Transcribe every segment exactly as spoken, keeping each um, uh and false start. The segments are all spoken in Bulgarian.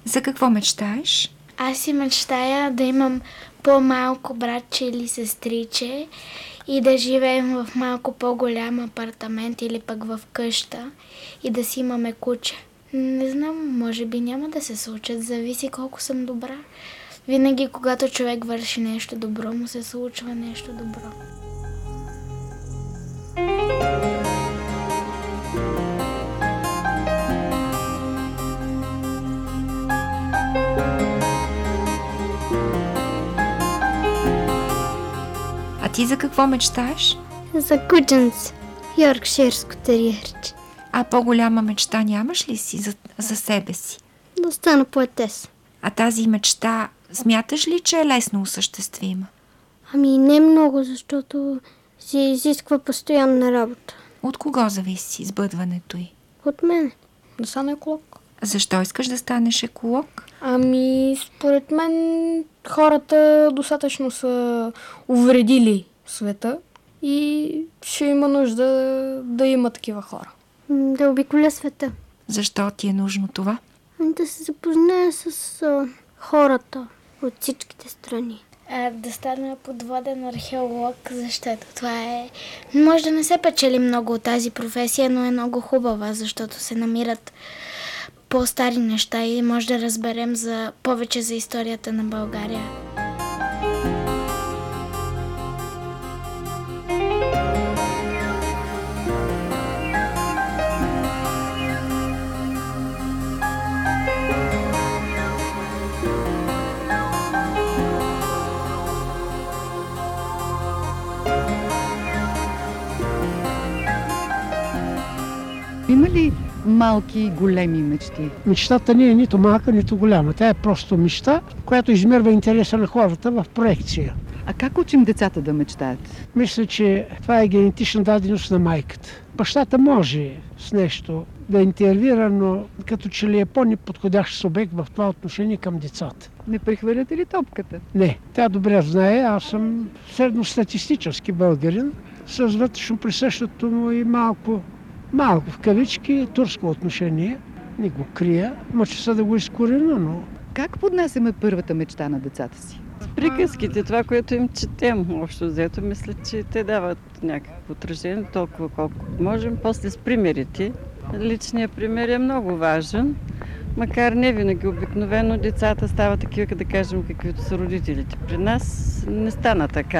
За какво мечтаеш? Аз си мечтая да имам по-малко братче или сестриче и да живеем в малко по-голям апартамент или пък в къща и да си имаме куче. Не знам, може би няма да се случат, зависи колко съм добра. Винаги, когато човек върши нещо добро, му се случва нещо добро. А ти за какво мечтаеш? За кученце. Йоркширско териерче. А по-голяма мечта нямаш ли си за, за себе си? Да стана поетес. А тази мечта смяташ ли, че е лесно осъществима? Ами не много, защото си изисква постоянна работа. От кого зависи сбъдването й? От мен. Да стане еколог. Защо искаш да станеш еколог? Ами, според мен хората достатъчно са увредили света и ще има нужда да има такива хора. Да обиколя света. Защо ти е нужно това? Да се запозная с а, хората от всичките страни. А, да стана подводен археолог, защото това е... Може да не се печели много от тази професия, но е много хубава, защото се намират по-стари неща и може да разберем за повече за историята на България. Има ли малки и големи мечти? Мечтата не е нито малка, нито голяма. Тя е просто мечта, която измерва интереса на хората в проекция. А как учим децата да мечтаят? Мисля, че това е генетична даденост на майката. Бащата може с нещо да интервира, но като че ли е по-неподходящ субект в това отношение към децата. Не прехвърляте ли топката? Не, тя добре знае. Аз съм средностатистически българин с вътрешно присъщото му и малко Малко в кавички турско отношение, не го крия, мъча се да го изкорена, но... Как поднасяме първата мечта на децата си? С приказките, това, което им четем, общо взето, мисля, че те дават някакво отражение, толкова колко можем. После с примерите. Личният пример е много важен, макар не винаги. Обикновено децата стават такива, да кажем, каквито са родителите. При нас не стана така.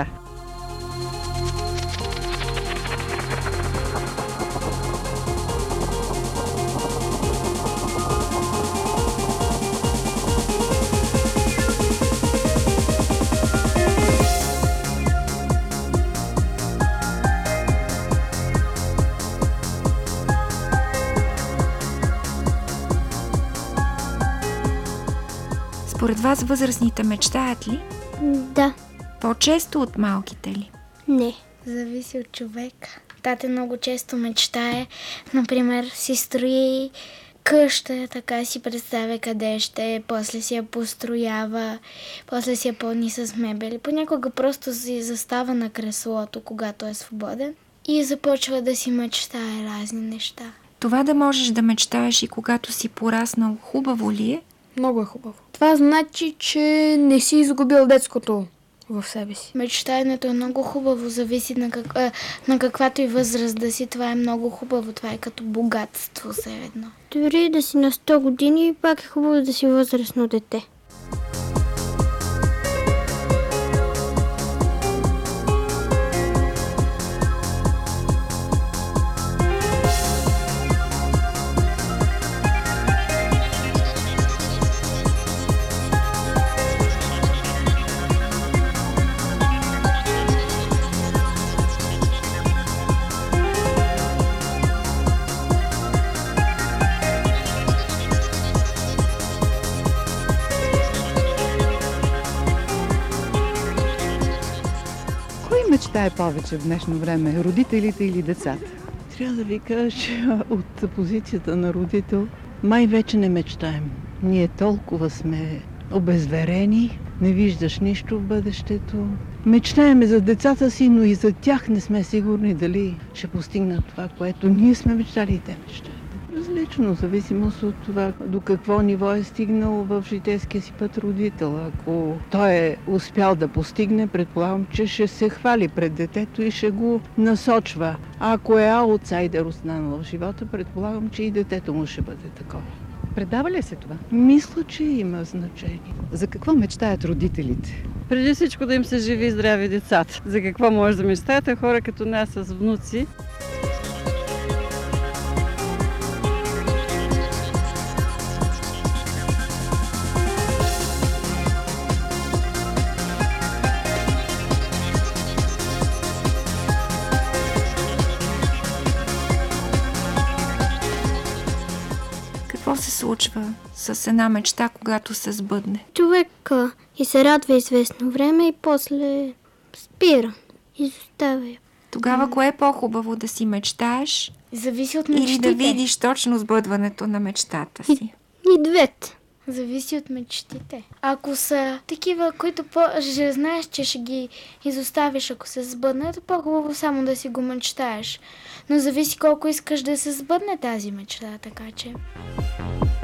Според вас възрастните мечтаят ли? Да. По-често от малките ли? Не. Зависи от човека. Тате много често мечтае, например, си строи къща, така си представя къде ще е, после си я построява, после си я пълни с мебели. Понякога просто си застава на креслото, когато е свободен и започва да си мечтае разни неща. Това да можеш да мечтаеш и когато си пораснал, хубаво ли е? Много е хубаво. Това значи, че не си изгубил детското в себе си. Мечтаенето е много хубаво, зависи на, как, а, на каквато и възраст да си. Това е много хубаво, това е като богатство все едно. Дори да си на сто години, пак е хубаво да си възрастно дете. Мечтае повече в днешно време, родителите или децата? Трябва да ви кажа, че от позицията на родител май вече не мечтаем. Ние толкова сме обезверени, не виждаш нищо в бъдещето. Мечтаеме за децата си, но и за тях не сме сигурни дали ще постигнат това, което ние сме мечтали и те мечтаят. различно, в зависимост от това до какво ниво е стигнал в житейския си път родител. Ако той е успял да постигне, предполагам, че ще се хвали пред детето и ще го насочва. А ако е аутсайдер останал в живота, предполагам, че и детето му ще бъде такова. Предава ли се това? Мисля, че има значение. За какво мечтаят родителите? Преди всичко да им се живи и здрави децата. За какво може да мечтаете хора като нас с внуци? Какво се случва с една мечта, когато се сбъдне? Човек а, и се радва известно време и после спира, изоставя я. Тогава кое е по-хубаво, да си мечтаеш Зависи от или мечтите. да видиш точно сбъдването на мечтата си? И двете. Зависи от мечтите. Ако са такива, които по- ще знаеш, че ще ги изоставиш, ако се сбъднат, е по-хубаво само да си го мечтаеш. Но зависи колко искаш да се сбъдне тази мечта, така че...